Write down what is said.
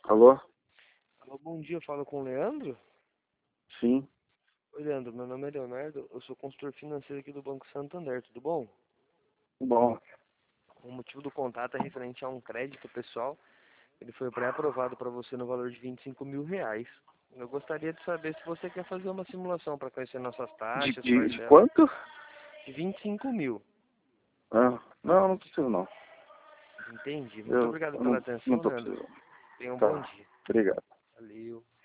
Alô? Alô, bom dia, eu falo com o Leandro? Sim. Oi, Leandro, meu nome é Leonardo, eu sou consultor financeiro aqui do Banco Santander, tudo bom? Bom, O motivo do contato é referente a um crédito pessoal, ele foi pré-aprovado para você no valor de R$ 25.000. Eu gostaria de saber se você quer fazer uma simulação para conhecer nossas de, taxas, de, de parcelas. quanto? De 25 mil, Ah, não preciso não. entendi. Muito Eu obrigado pela não atenção, tô Leandro. precisando. Tenha um bom Tá, dia. obrigado. Valeu.